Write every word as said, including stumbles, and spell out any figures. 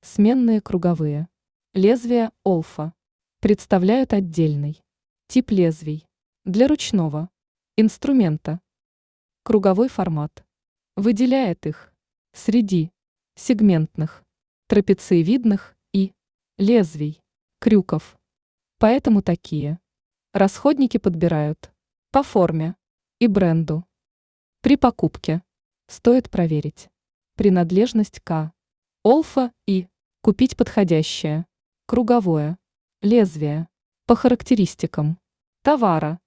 Сменные круговые. Лезвия Олфа представляют отдельный тип лезвий для ручного инструмента. Круговой формат выделяет их среди сегментных, трапециевидных и лезвий, крюков. Поэтому такие расходники подбирают по форме и бренду. При покупке стоит проверить принадлежность к Олфа и купить подходящее круговое лезвие по характеристикам товара.